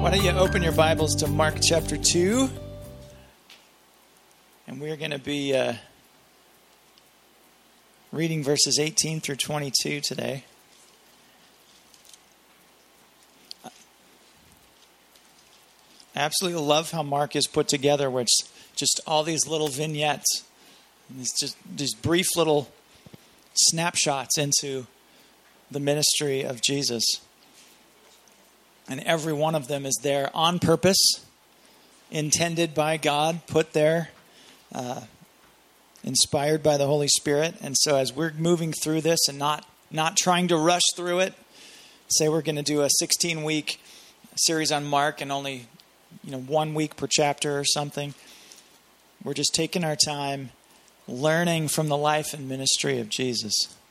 Why don't you open your Bibles to Mark chapter 2? And we're going to be reading verses 18 through 22 today. I absolutely love how Mark is put together, where it's just all these little vignettes. And it's just these brief little snapshots into the ministry of Jesus. And every one of them is there on purpose, intended by God, put there, inspired by the Holy Spirit. And so as we're moving through this and not trying to rush through it, say we're going to do a 16-week series on Mark and only 1 week per chapter or something. We're just taking our time learning from the life and ministry of Jesus.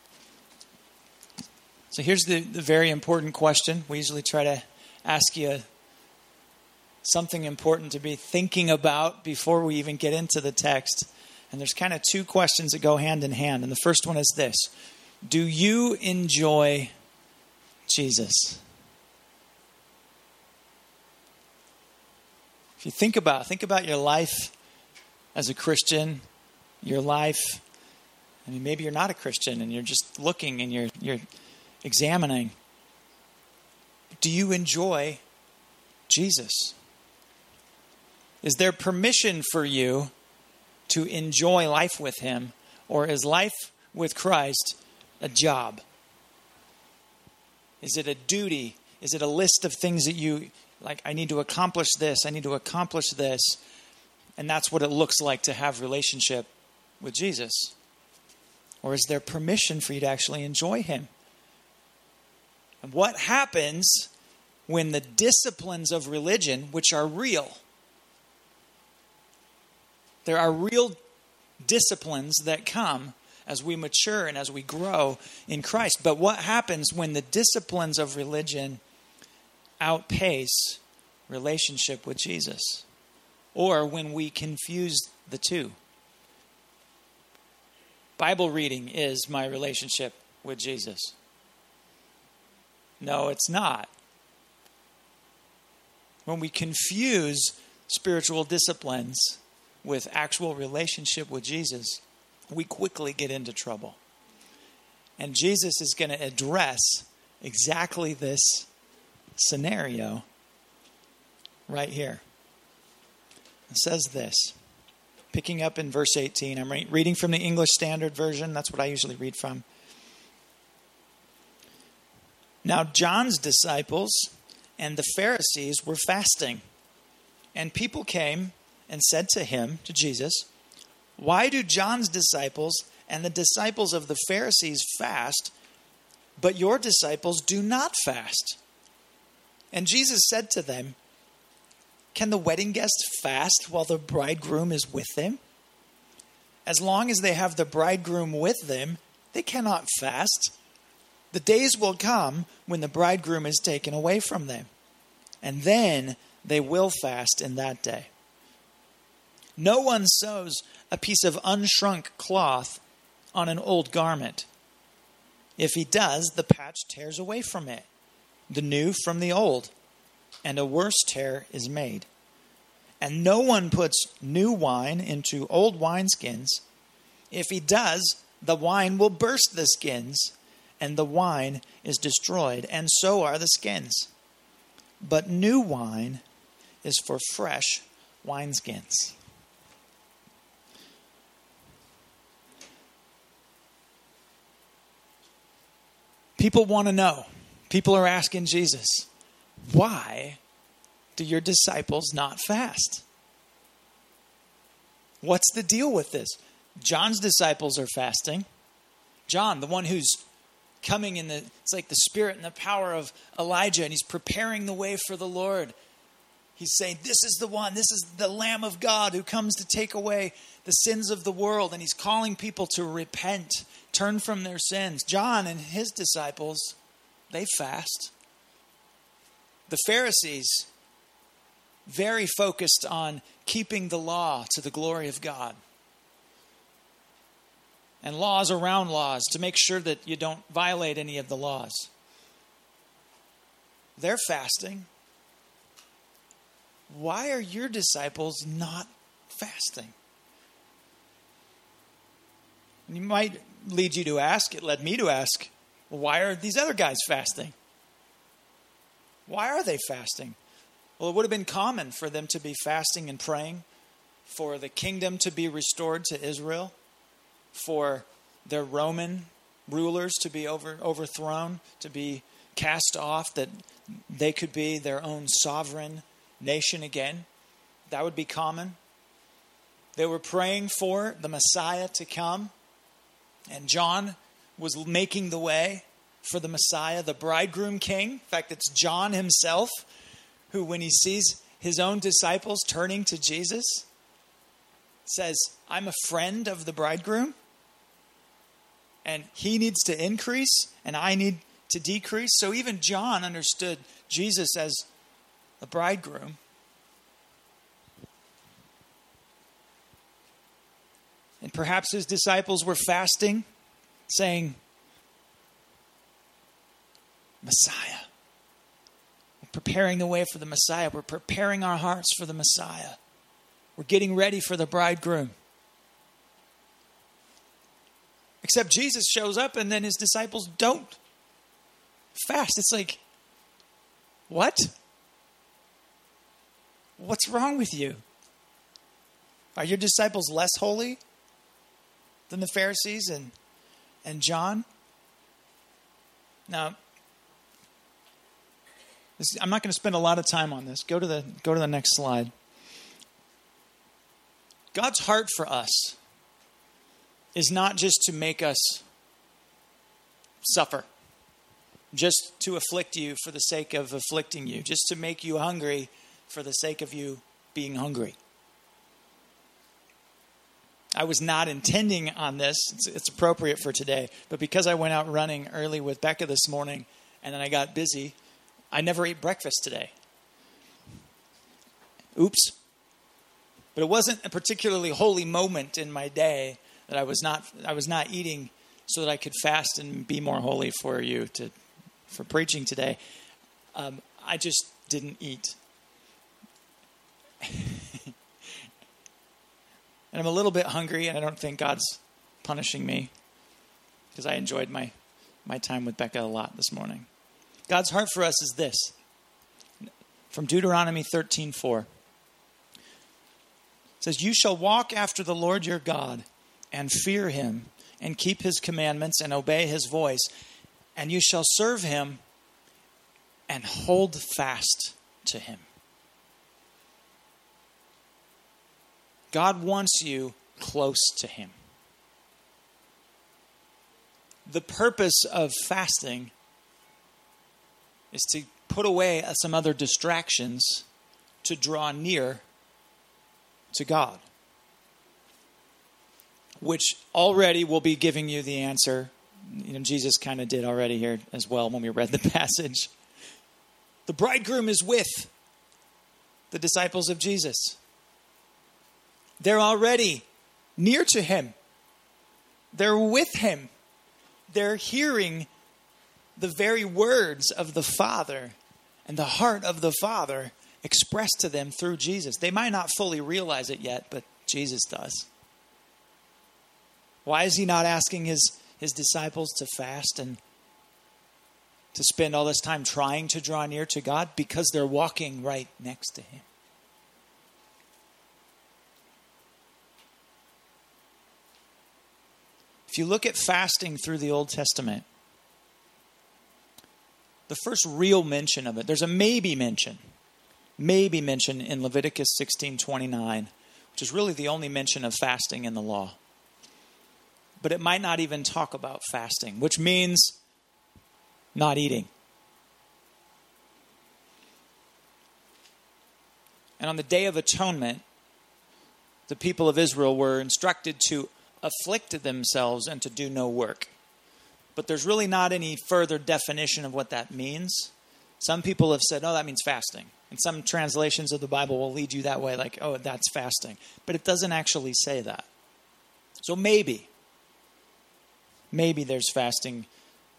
So here's the very important question. We usually try to ask you something important to be thinking about before we even get into the text. And there's kind of two questions that go hand in hand. And the first one is this: do you enjoy Jesus? If you think about your life as a Christian, your life, maybe you're not a Christian and you're just looking and you're examining. Do you enjoy Jesus? Is there permission for you to enjoy life with him? Or is life with Christ a job? Is it a duty? Is it a list of things that you, like, I need to accomplish this, I need to accomplish this, and that's what it looks like to have relationship with Jesus? Or is there permission for you to actually enjoy him? And what happens when the disciplines of religion, which are real, there are real disciplines that come as we mature and as we grow in Christ. But what happens when the disciplines of religion outpace relationship with Jesus? Or when we confuse the two? Bible reading is my relationship with Jesus. No, it's not. When we confuse spiritual disciplines with actual relationship with Jesus, we quickly get into trouble. And Jesus is going to address exactly this scenario right here. It says this, picking up in verse 18. I'm reading from the English Standard Version. That's what I usually read from. Now John's disciples and the Pharisees were fasting. And people came and said to him, to Jesus, "Why do John's disciples and the disciples of the Pharisees fast, but your disciples do not fast?" And Jesus said to them, "Can the wedding guests fast while the bridegroom is with them? As long as they have the bridegroom with them, they cannot fast. The days will come when the bridegroom is taken away from them, and then they will fast in that day. No one sews a piece of unshrunk cloth on an old garment. If he does, the patch tears away from it, the new from the old, and a worse tear is made. And no one puts new wine into old wineskins. If he does, the wine will burst the skins, and the wine is destroyed, and so are the skins. But new wine is for fresh wineskins." People want to know. People are asking Jesus, why do your disciples not fast? What's the deal with this? John's disciples are fasting. John, the one who's coming it's like the spirit and the power of Elijah, and he's preparing the way for the Lord. He's saying, this is the one, this is the Lamb of God who comes to take away the sins of the world. And he's calling people to repent, turn from their sins. John and his disciples, they fast. The Pharisees, very focused on keeping the law to the glory of God. And laws around laws to make sure that you don't violate any of the laws. They're fasting. why are your disciples not fasting? And it might lead you to ask, it led me to ask, well, why are these other guys fasting? Why are they fasting? Well, it would have been common for them to be fasting and praying for the kingdom to be restored to Israel, for their Roman rulers to be overthrown, to be cast off, that they could be their own sovereign nation again. That would be common. They were praying for the Messiah to come, and John was making the way for the Messiah, the bridegroom king. In fact, it's John himself who, when he sees his own disciples turning to Jesus, says, I'm a friend of the bridegroom, and he needs to increase, and I need to decrease. So even John understood Jesus as the bridegroom. And perhaps his disciples were fasting, saying, Messiah. We're preparing the way for the Messiah. We're preparing our hearts for the Messiah. We're getting ready for the bridegroom. Except Jesus shows up and then his disciples don't fast. It's like, what? What's wrong with you? Are your disciples less holy than the Pharisees and John? Now, I'm not going to spend a lot of time on this. Go to the next slide. God's heart for us is not just to make us suffer, just to afflict you for the sake of afflicting you, just to make you hungry for the sake of you being hungry. I was not intending on this. It's appropriate for today. But because I went out running early with Becca this morning and then I got busy, I never ate breakfast today. Oops. But it wasn't a particularly holy moment in my day that I was not eating so that I could fast and be more holy for you for preaching today. I just didn't eat. And I'm a little bit hungry, and I don't think God's punishing me because I enjoyed my time with Becca a lot this morning. God's heart for us is this. From Deuteronomy 13:4. It says, you shall walk after the Lord your God and fear him and keep his commandments and obey his voice. And you shall serve him and hold fast to him. God wants you close to him. The purpose of fasting is to put away some other distractions to draw near to God, which already will be giving you the answer. Jesus kind of did already here as well when we read the passage. The bridegroom is with the disciples of Jesus. They're already near to him. They're with him. They're hearing the very words of the Father and the heart of the Father expressed to them through Jesus. They might not fully realize it yet, but Jesus does. Why is he not asking his disciples to fast and to spend all this time trying to draw near to God? Because they're walking right next to him. If you look at fasting through the Old Testament, the first real mention of it, there's a maybe mention in Leviticus 16:29, which is really the only mention of fasting in the law. But it might not even talk about fasting, which means not eating. And on the Day of Atonement, the people of Israel were instructed to afflict themselves and to do no work. But there's really not any further definition of what that means. Some people have said, oh, that means fasting. And some translations of the Bible will lead you that way, like, oh, that's fasting. But it doesn't actually say that. So maybe there's fasting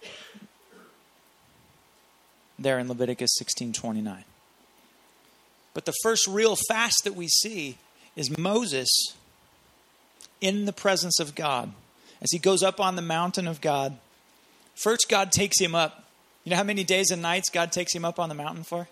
there in Leviticus 16:29. But the first real fast that we see is Moses in the presence of God. As he goes up on the mountain of God, first God takes him up. You know how many days and nights God takes him up on the mountain for?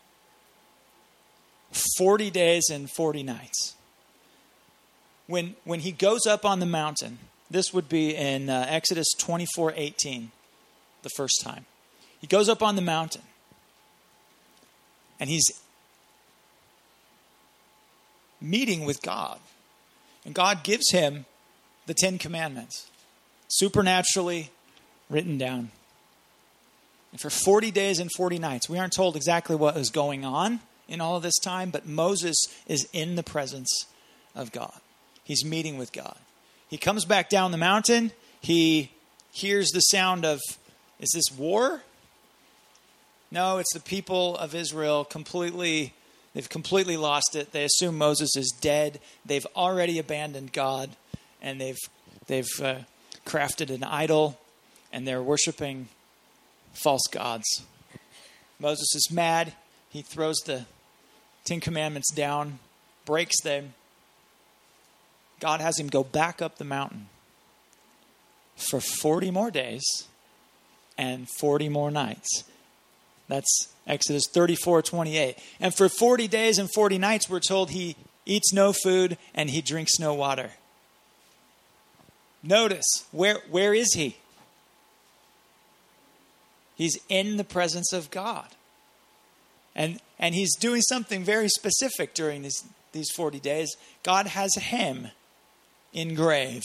40 days and 40 nights. When he goes up on the mountain, this would be in Exodus 24:18, the first time. He goes up on the mountain, and he's meeting with God. And God gives him the 10 Commandments, supernaturally written down. And for 40 days and 40 nights, we aren't told exactly what was going on in all of this time, but Moses is in the presence of God. He's meeting with God. He comes back down the mountain. He hears the sound of, is this war? No, it's the people of Israel they've completely lost it. They assume Moses is dead. They've already abandoned God, and they've crafted an idol, and they're worshiping false gods. Moses is mad. He throws the 10 Commandments down, breaks them. God has him go back up the mountain for 40 more days and 40 more nights. That's Exodus 34:28. And for 40 days and 40 nights, we're told he eats no food and he drinks no water. Notice, where is he? He's in the presence of God. And he's doing something very specific during these 40 days. God has him engrave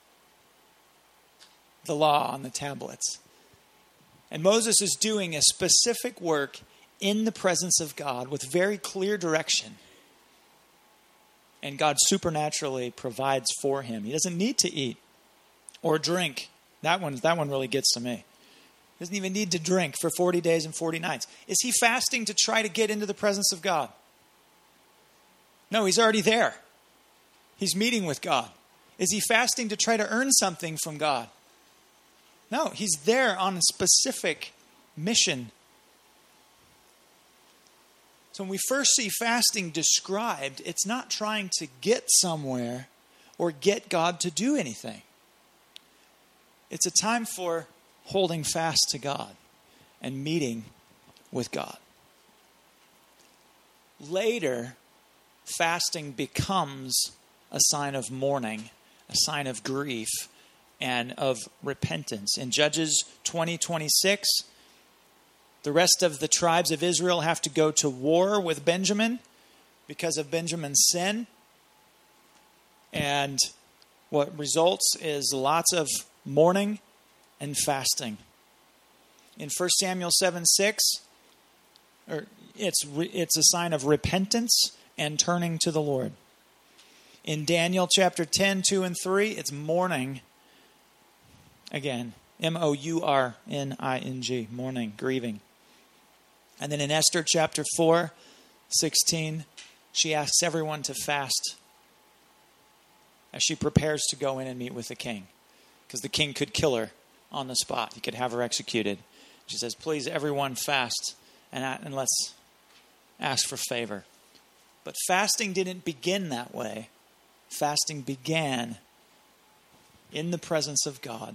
the law on the tablets. And Moses is doing a specific work in the presence of God with very clear direction. And God supernaturally provides for him. He doesn't need to eat or drink. That one really gets to me. He doesn't even need to drink for 40 days and 40 nights. Is he fasting to try to get into the presence of God? No, he's already there. He's meeting with God. Is he fasting to try to earn something from God? No, he's there on a specific mission. So when we first see fasting described, it's not trying to get somewhere or get God to do anything. It's a time for holding fast to God and meeting with God. Later, fasting becomes a sign of mourning, a sign of grief, and of repentance. In Judges 20:26, the rest of the tribes of Israel have to go to war with Benjamin because of Benjamin's sin. And what results is lots of mourning and fasting. In 1 Samuel 7:6, it's a sign of repentance and turning to the Lord. In Daniel chapter 10, 2 and 3, it's mourning. Again, mourning, mourning, grieving. And then in Esther chapter 4, 16, she asks everyone to fast as she prepares to go in and meet with the king. Because the king could kill her on the spot. He could have her executed. She says, please, everyone fast and let's ask for favor. But fasting didn't begin that way. Fasting began in the presence of God,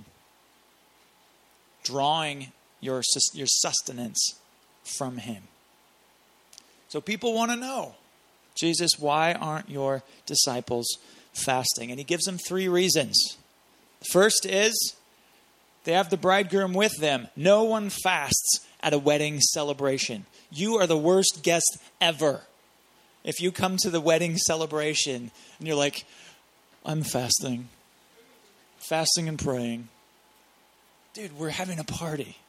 drawing your sustenance from him. So people want to know, Jesus, why aren't your disciples fasting? And he gives them 3 reasons. The first is they have the bridegroom with them. No one fasts at a wedding celebration. You are the worst guest ever. If you come to the wedding celebration and you're like, I'm fasting and praying. Dude, we're having a party.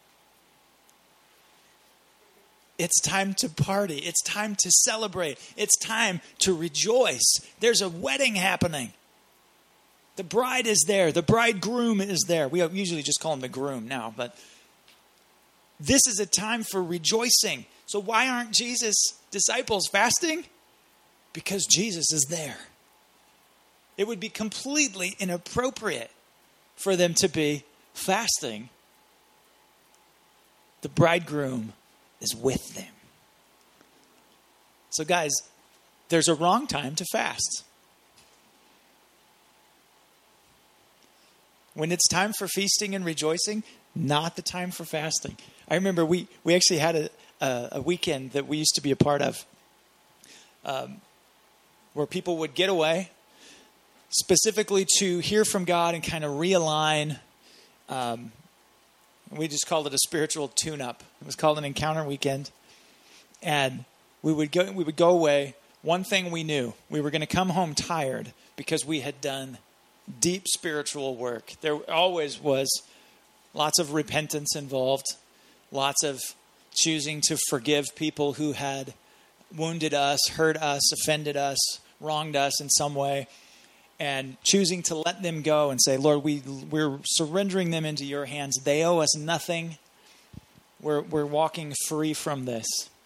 It's time to party. It's time to celebrate. It's time to rejoice. There's a wedding happening. The bride is there. The bridegroom is there. We usually just call him the groom now, but this is a time for rejoicing. So why aren't Jesus' disciples fasting? Because Jesus is there. It would be completely inappropriate for them to be fasting. The bridegroom is with them. So guys, there's a wrong time to fast. When it's time for feasting and rejoicing, not the time for fasting. I remember we actually had a weekend that we used to be a part of where people would get away specifically to hear from God and kind of realign. We just called it a spiritual tune-up. It was called an encounter weekend. And we would go away. One thing we knew, we were going to come home tired because we had done deep spiritual work. There always was lots of repentance involved, lots of choosing to forgive people who had wounded us, hurt us, offended us, wronged us in some way, and choosing to let them go and say, Lord, we're surrendering them into your hands. They owe us nothing. We're walking free from this.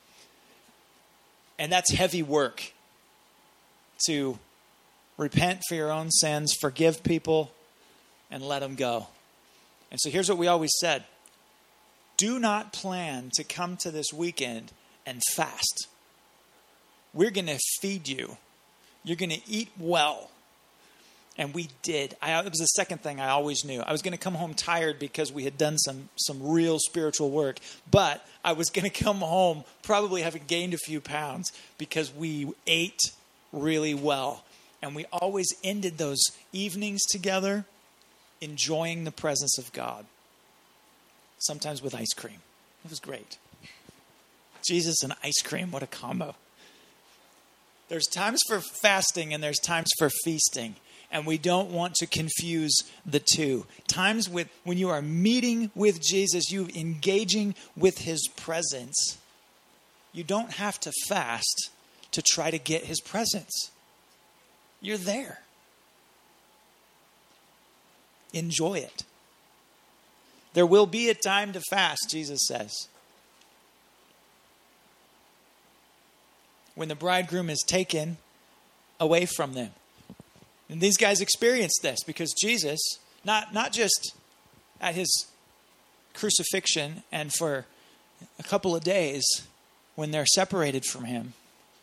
And that's heavy work, to repent for your own sins, forgive people, and let them go. And so here's what we always said. Do not plan to come to this weekend and fast. We're going to feed you. You're going to eat well. And we did. It was the second thing I always knew. I was going to come home tired because we had done some real spiritual work. But I was going to come home probably having gained a few pounds because we ate really well. And we always ended those evenings together enjoying the presence of God. Sometimes with ice cream. It was great. Jesus and ice cream, what a combo. There's times for fasting and there's times for feasting. And we don't want to confuse the two. Times when you are meeting with Jesus, you engaging with his presence. You don't have to fast to try to get his presence. You're there. Enjoy it. There will be a time to fast, Jesus says. When the bridegroom is taken away from them. And these guys experienced this because Jesus, not just at his crucifixion and for a couple of days when they're separated from him,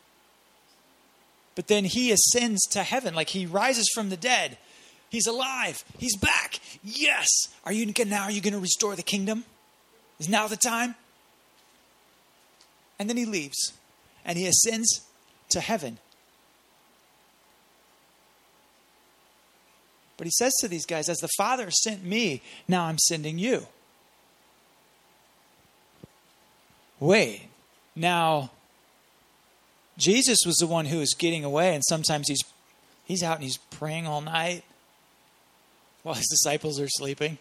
but then he ascends to heaven, like he rises from the dead. He's alive. He's back. Yes. Are you going to restore the kingdom? Is now the time? And then he leaves and he ascends to heaven. But he says to these guys, as the Father sent me, now I'm sending you. Wait, now Jesus was the one who was getting away, and sometimes he's out and he's praying all night while his disciples are sleeping.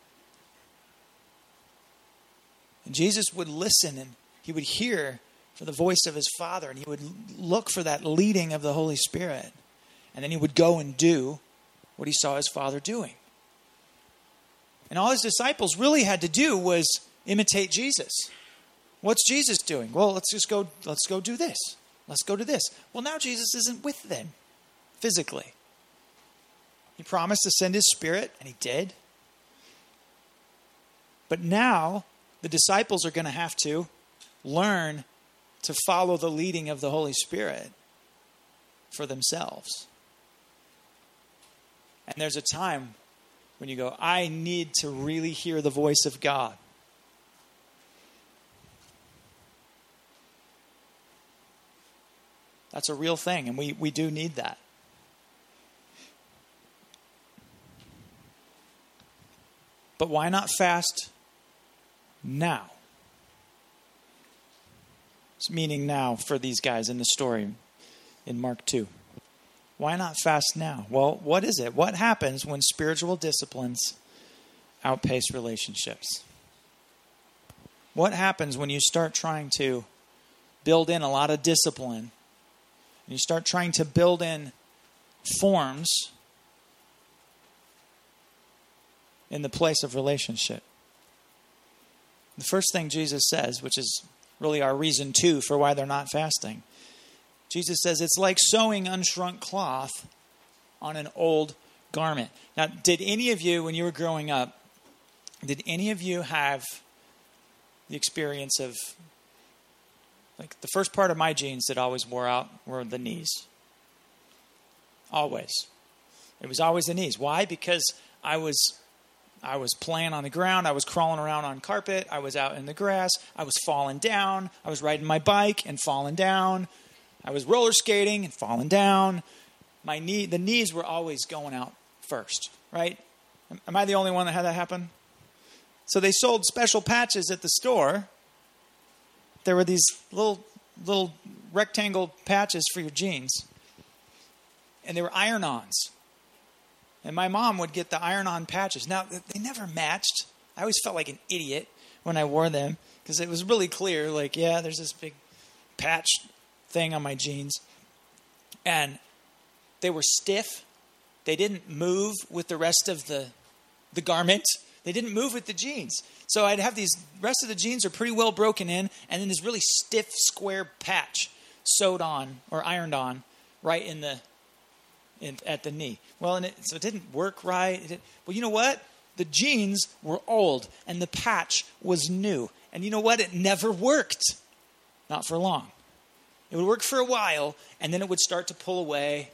And Jesus would listen and he would hear for the voice of his Father, and he would look for that leading of the Holy Spirit. And then he would go and do what he saw his Father doing. And all his disciples really had to do was imitate Jesus. What's Jesus doing? Well, let's go do this. Let's go to this. Well, now Jesus isn't with them physically. He promised to send his Spirit, and he did. But now the disciples are going to have to learn to follow the leading of the Holy Spirit for themselves. And there's a time when you go, I need to really hear the voice of God. That's a real thing, and we do need that. But why not fast now? It's meaning now for these guys in the story in Mark 2. Why not fast now? Well, what is it? What happens when spiritual disciplines outpace relationships? What happens when you start trying to build in a lot of discipline? And you start trying to build in forms in the place of relationship. The first thing Jesus says, which is really our reason too for why they're not fasting. Jesus says it's like sewing unshrunk cloth on an old garment. Now, did any of you, when you were growing up, did any of you have the experience of Like the first part of my jeans that always wore out were the knees. Always. It was always the knees. Why? Because I was playing on the ground. I was crawling around on carpet. I was out in the grass. I was falling down. I was riding my bike and falling down. I was roller skating and falling down. The knees were always going out first, right? Am I the only one that had that happen? So they sold special patches at the store. There were these little rectangle patches for your jeans. And they were iron-ons. And my mom would get the iron-on patches. Now, they never matched. I always felt like an idiot when I wore them because it was really clear, like, yeah, there's this big patch thing on my jeans. And they were stiff. They didn't move with the rest of the garment. They didn't move with the jeans. So I'd have these, rest of the jeans are pretty well broken in, and then this really stiff square patch sewed on or ironed on right at the knee. Well, so it didn't work right. Well, you know what? The jeans were old, and the patch was new. And you know what? It never worked. Not for long. It would work for a while, and then it would start to pull away.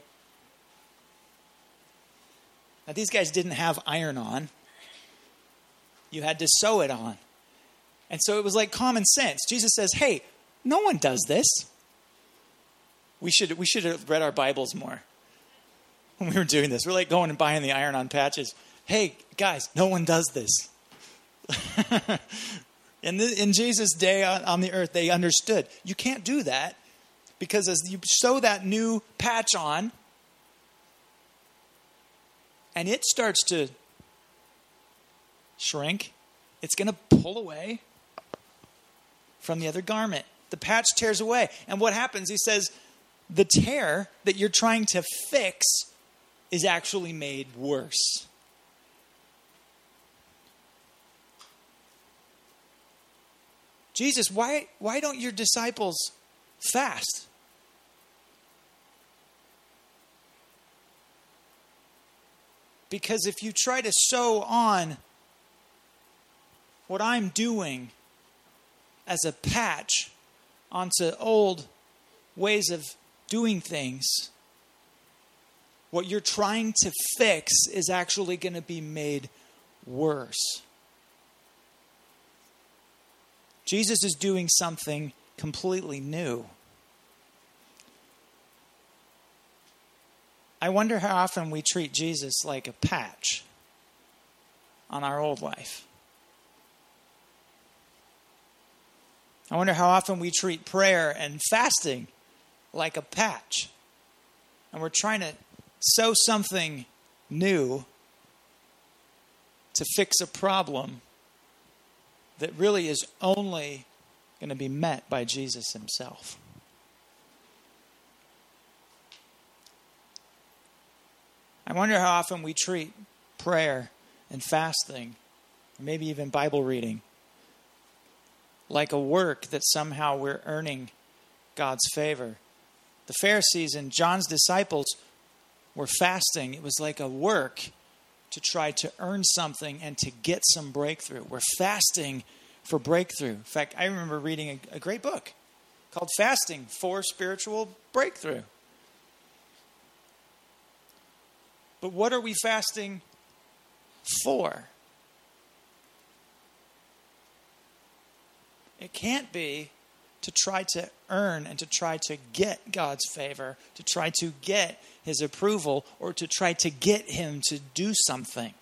Now, these guys didn't have iron-on. You had to sew it on. And so it was like common sense. Jesus says, hey, no one does this. We should have read our Bibles more when we were doing this. We're like going and buying the iron-on patches. Hey, guys, no one does this. In Jesus' day on the earth, they understood. You can't do that because as you sew that new patch on, and it starts to shrink, it's going to pull away from the other garment. The patch tears away. And what happens? He says, the tear that you're trying to fix is actually made worse. Jesus, why don't your disciples fast? Because if you try to sew on what I'm doing as a patch onto old ways of doing things, what you're trying to fix is actually going to be made worse. Jesus is doing something completely new. I wonder how often we treat Jesus like a patch on our old life. I wonder how often we treat prayer and fasting like a patch. And we're trying to sew something new to fix a problem that really is only going to be met by Jesus himself. I wonder how often we treat prayer and fasting, or maybe even Bible reading, like a work that somehow we're earning God's favor. The Pharisees and John's disciples were fasting. It was like a work to try to earn something and to get some breakthrough. We're fasting for breakthrough. In fact, I remember reading a great book called Fasting for Spiritual Breakthrough. But what are we fasting for? It can't be to try to earn and to try to get God's favor, to try to get his approval, or to try to get him to do something.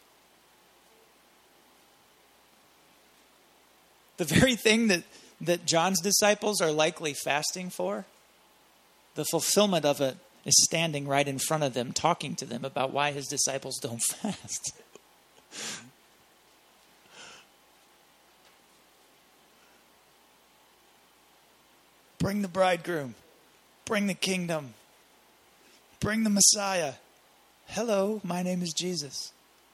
The very thing that John's disciples are likely fasting for, the fulfillment of it is standing right in front of them, talking to them about why his disciples don't fast. Bring the bridegroom. Bring the kingdom. Bring the Messiah. Hello, my name is Jesus.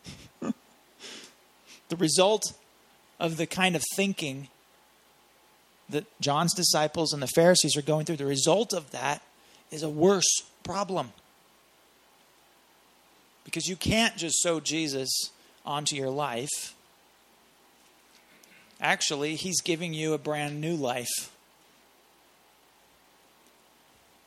The result of the kind of thinking that John's disciples and the Pharisees are going through, the result of that is a worse problem. Because you can't just sew Jesus onto your life. Actually, he's giving you a brand new life.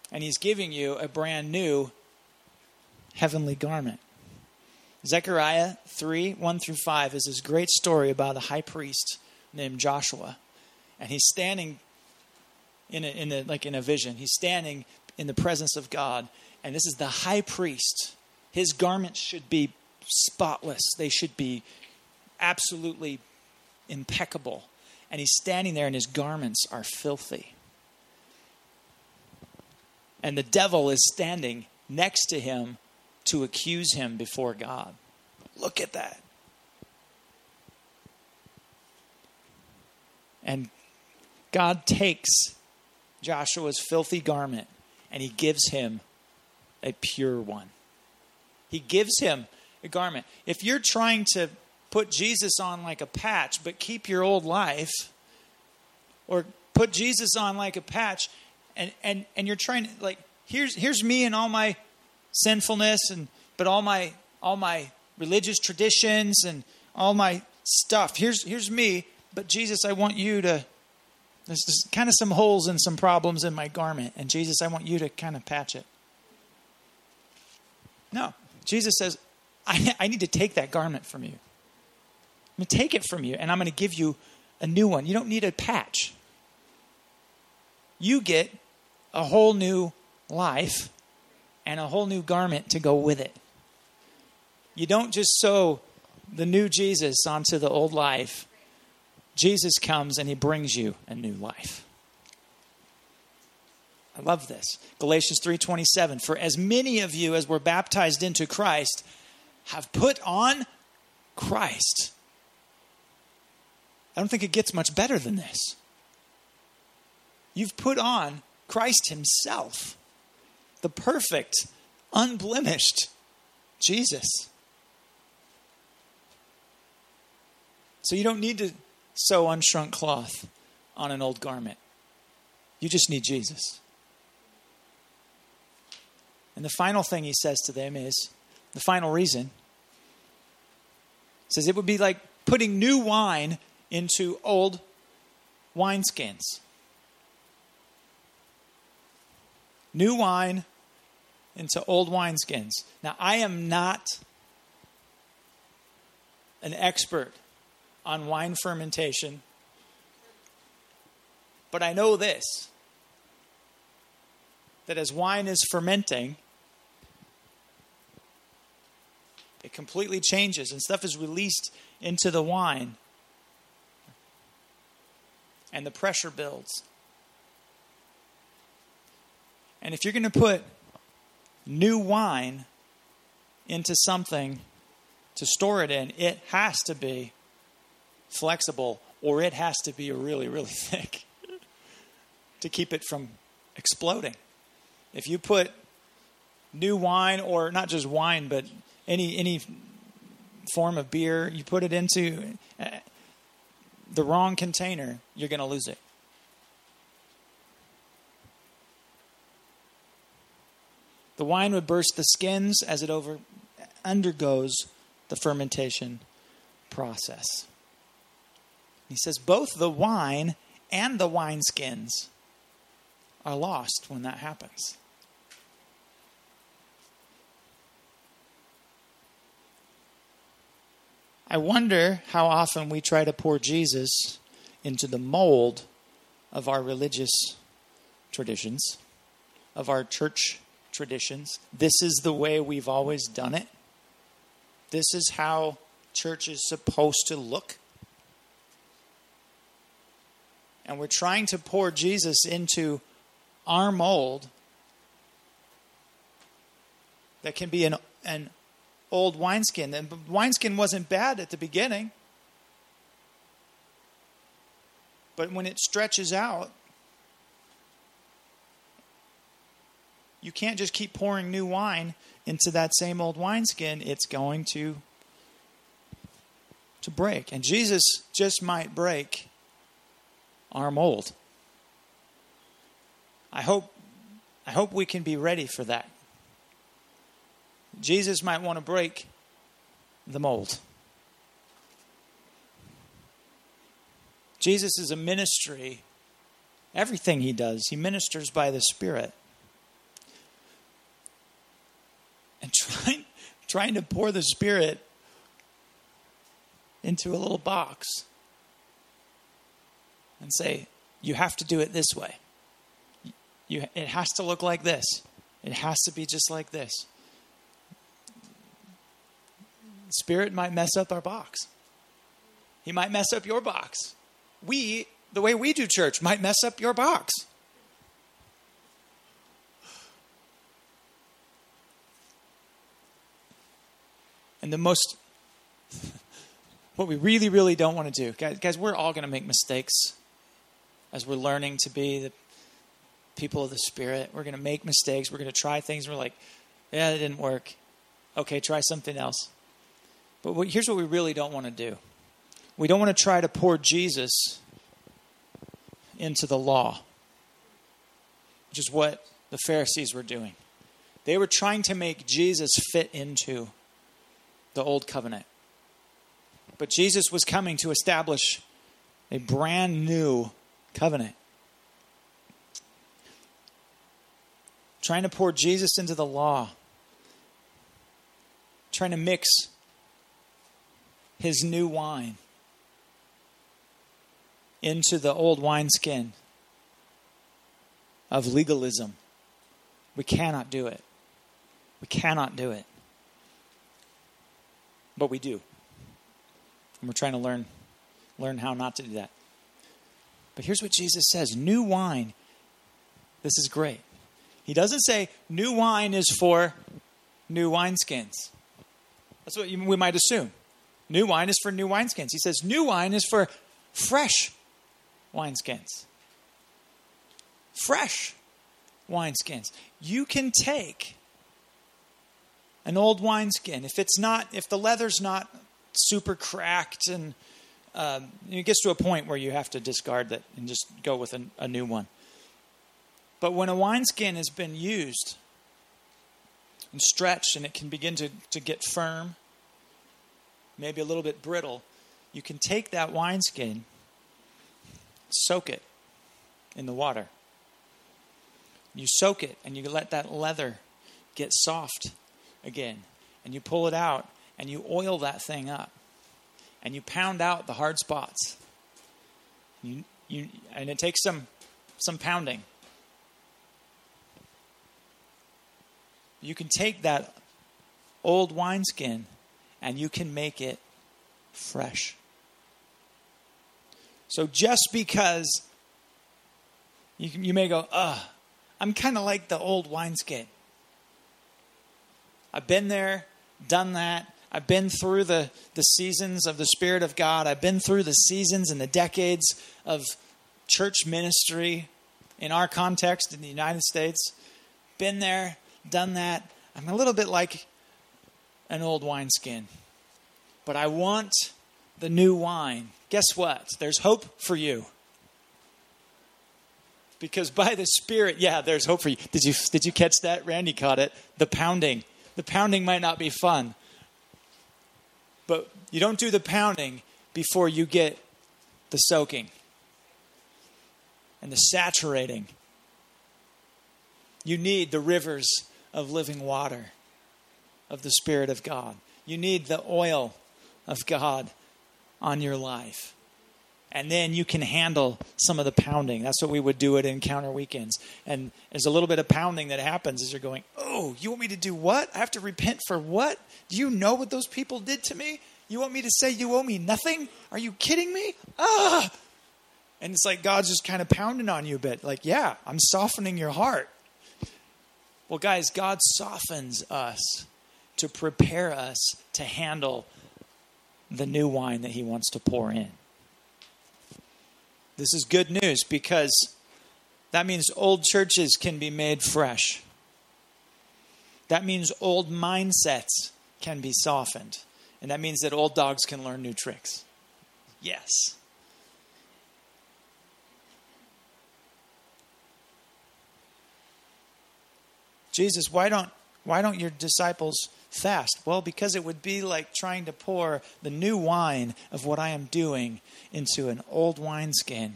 And he's giving you a brand new heavenly garment. Zechariah 3, 1 through 5 is this great story about a high priest named Joshua. And he's standing in a vision. He's standing in the presence of God. And this is the high priest. His garments should be spotless. They should be absolutely impeccable. And he's standing there and his garments are filthy. And the devil is standing next to him to accuse him before God. Look at that. And God takes Joshua's filthy garment and he gives him a pure one. He gives him a garment. If you're trying to put Jesus on like a patch but keep your old life, or put Jesus on like a patch and you're trying to, like, here's me and all my sinfulness but all my religious traditions and all my stuff. Here's me, but Jesus, I want you to, there's kind of some holes and some problems in my garment, and Jesus, I want you to kind of patch it. No, Jesus says, I need to take that garment from you. I'm going to take it from you, and I'm going to give you a new one. You don't need a patch. You get a whole new life and a whole new garment to go with it. You don't just sew the new Jesus onto the old life. Jesus comes and he brings you a new life. I love this. Galatians 3:27. For as many of you as were baptized into Christ have put on Christ. I don't think it gets much better than this. You've put on Christ himself, the perfect, unblemished Jesus. So you don't need to sew unshrunk cloth on an old garment. You just need Jesus. And the final thing he says to them is, the final reason, says it would be like putting new wine into old wineskins. New wine into old wineskins. Now, I am not an expert on wine fermentation, but I know this, that as wine is fermenting, it completely changes and stuff is released into the wine and the pressure builds. And if you're going to put new wine into something to store it in, it has to be flexible, or it has to be really, really thick to keep it from exploding. If you put new wine, or not just wine, but any form of beer, you put it into the wrong container, you're going to lose it. The wine would burst the skins as it undergoes the fermentation process. He says both the wine and the wineskins are lost when that happens. I wonder how often we try to pour Jesus into the mold of our religious traditions, of our church traditions. This is the way we've always done it. This is how church is supposed to look. And we're trying to pour Jesus into our mold that can be an old wineskin. And the wineskin wasn't bad at the beginning. But when it stretches out, you can't just keep pouring new wine into that same old wineskin. It's going to break. And Jesus just might break our mold. I hope we can be ready for that. Jesus might want to break the mold. Jesus is a ministry. Everything he does, he ministers by the Spirit. and trying to pour the Spirit into a little box and say, you have to do it this way. It has to look like this. It has to be just like this. Spirit might mess up our box. He might mess up your box. The way we do church, might mess up your box. And what we really, really don't want to do, guys, we're all going to make mistakes as we're learning to be the people of the Spirit. We're going to make mistakes. We're going to try things. We're like, yeah, that didn't work. Okay, try something else. But here's what we really don't want to do. We don't want to try to pour Jesus into the law, which is what the Pharisees were doing. They were trying to make Jesus fit into the old covenant. But Jesus was coming to establish a brand new covenant. Trying to pour Jesus into the law. Trying to mix his new wine into the old wineskin of legalism. We cannot do it. We cannot do it. But we do. And we're trying to learn how not to do that. But here's what Jesus says. New wine. This is great. He doesn't say new wine is for new wineskins. That's what we might assume. New wine is for new wineskins. He says new wine is for fresh wineskins. Fresh wineskins. You can take an old wineskin. If the leather's not super cracked and it gets to a point where you have to discard that and just go with a new one. But when a wineskin has been used and stretched and it can begin to get firm, maybe a little bit brittle, you can take that wineskin, soak it in the water. You soak it and you let that leather get soft again. And you pull it out and you oil that thing up. And you pound out the hard spots. And it takes some pounding. You can take that old wineskin and you can make it fresh. So just because you may go, I'm kind of like the old wineskin. I've been there, done that. I've been through the seasons of the Spirit of God. I've been through the seasons and the decades of church ministry in our context in the United States. Been there, done that. I'm a little bit like an old wineskin. But I want the new wine. Guess what? There's hope for you. Because by the Spirit, there's hope for you. Did you catch that? Randy caught it. The pounding. The pounding might not be fun. But you don't do the pounding before you get the soaking and the saturating. You need the rivers of living water of the Spirit of God. You need the oil of God on your life. And then you can handle some of the pounding. That's what we would do at Encounter Weekends. And there's a little bit of pounding that happens as you're going, oh, you want me to do what? I have to repent for what? Do you know what those people did to me? You want me to say you owe me nothing? Are you kidding me? And it's like God's just kind of pounding on you a bit. Like, yeah, I'm softening your heart. Well, guys, God softens us to prepare us to handle the new wine that he wants to pour in. This is good news because that means old churches can be made fresh. That means old mindsets can be softened. And that means that old dogs can learn new tricks. Yes. Jesus, why don't your disciples fast? Well, because it would be like trying to pour the new wine of what I am doing into an old wineskin.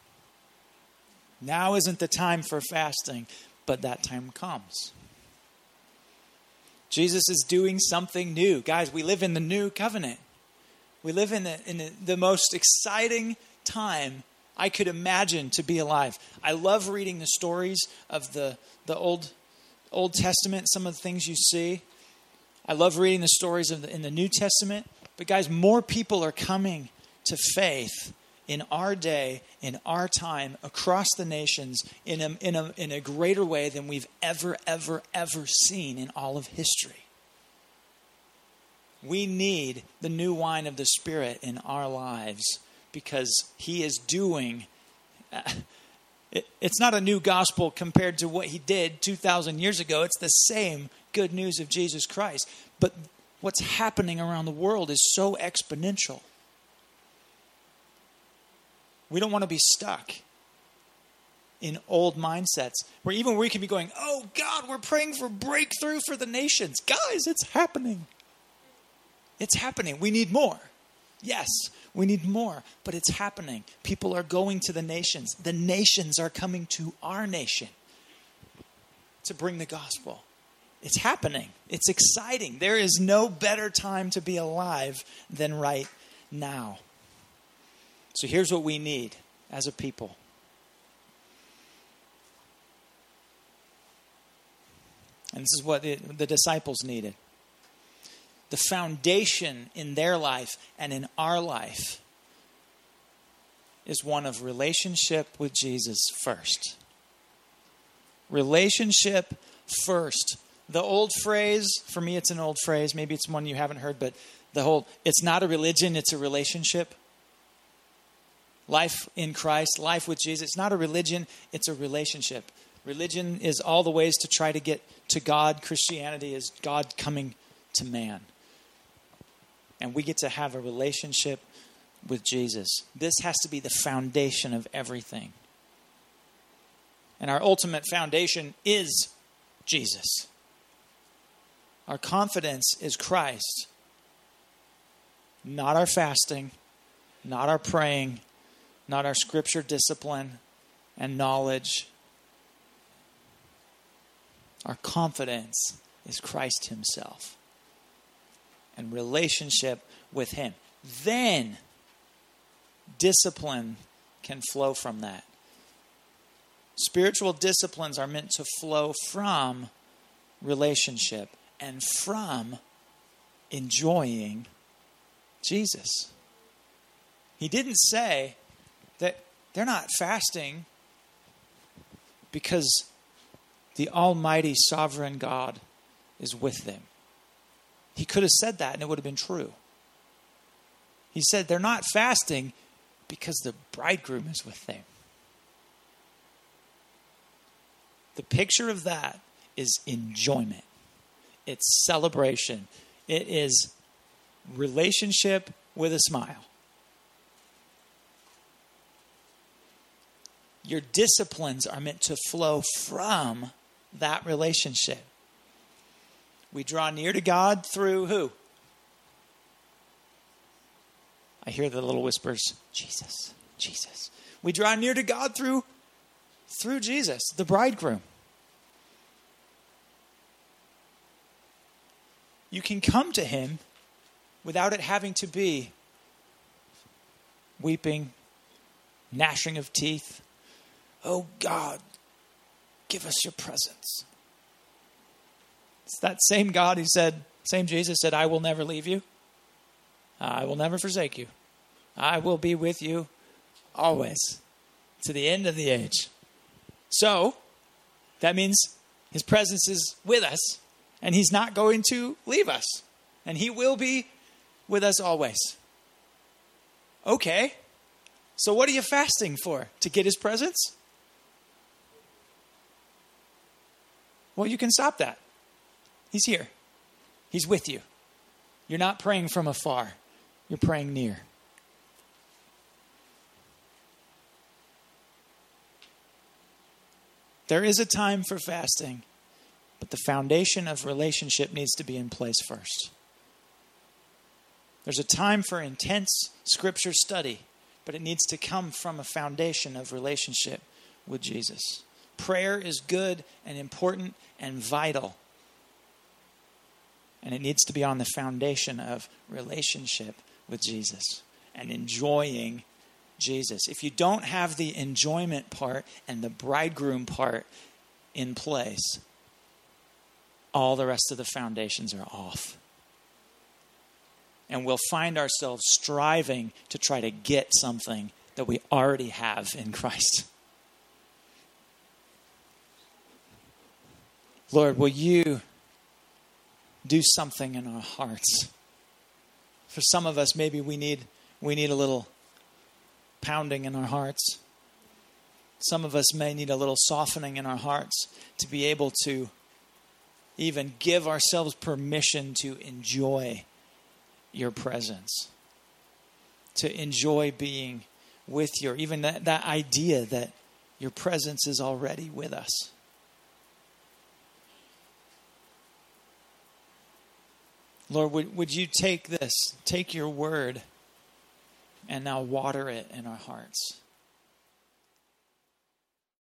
Now isn't the time for fasting, but that time comes. Jesus is doing something new. Guys, we live in the new covenant. We live in the most exciting time I could imagine to be alive. I love reading the stories of the Old Testament, some of the things you see. I love reading the stories in the New Testament. But guys, more people are coming to faith in our day, in our time, across the nations, in a greater way than we've ever seen in all of history. We need the new wine of the Spirit in our lives because he is doing... It's not a new gospel compared to what he did 2,000 years ago. It's the same good news of Jesus Christ. But what's happening around the world is so exponential. We don't want to be stuck in old mindsets where even we can be going, oh God, we're praying for breakthrough for the nations. Guys, it's happening. It's happening. We need more. Yes, we need more, but it's happening. People are going to the nations. The nations are coming to our nation to bring the gospel. It's happening. It's exciting. There is no better time to be alive than right now. So here's what we need as a people. And this is what the disciples needed. The foundation in their life and in our life is one of relationship with Jesus first. Relationship first. The old phrase, for me it's an old phrase, maybe it's one you haven't heard, but it's not a religion, it's a relationship. Life in Christ, life with Jesus. It's not a religion, it's a relationship. Religion is all the ways to try to get to God. Christianity is God coming to man. And we get to have a relationship with Jesus. This has to be the foundation of everything. And our ultimate foundation is Jesus. Our confidence is Christ. Not our fasting, not our praying, not our scripture discipline and knowledge. Our confidence is Christ himself and relationship with him. Then discipline can flow from that. Spiritual disciplines are meant to flow from relationship and from enjoying Jesus. He didn't say that they're not fasting because the almighty sovereign God is with them. He could have said that and it would have been true. He said they're not fasting because the bridegroom is with them. The picture of that is enjoyment. It's celebration. It is relationship with a smile. Your disciplines are meant to flow from that relationship. We draw near to God through who? I hear the little whispers, Jesus, Jesus. We draw near to God through Jesus, the bridegroom. You can come to him without it having to be weeping, gnashing of teeth. Oh God, give us your presence. It's that same God who said, same Jesus said, I will never leave you. I will never forsake you. I will be with you always to the end of the age. So that means his presence is with us and he's not going to leave us. And he will be with us always. Okay. So what are you fasting for? To get his presence? Well, you can stop that. He's here. He's with you. You're not praying from afar. You're praying near. There is a time for fasting, but the foundation of relationship needs to be in place first. There's a time for intense scripture study, but it needs to come from a foundation of relationship with Jesus. Prayer is good and important and vital. And it needs to be on the foundation of relationship with Jesus and enjoying Jesus. If you don't have the enjoyment part and the bridegroom part in place, all the rest of the foundations are off. And we'll find ourselves striving to try to get something that we already have in Christ. Lord, will you do something in our hearts? For some of us, maybe we need a little pounding in our hearts. Some of us may need a little softening in our hearts to be able to even give ourselves permission to enjoy your presence, to enjoy being with you, or even that idea that your presence is already with us. Lord, would you take your word and now water it in our hearts?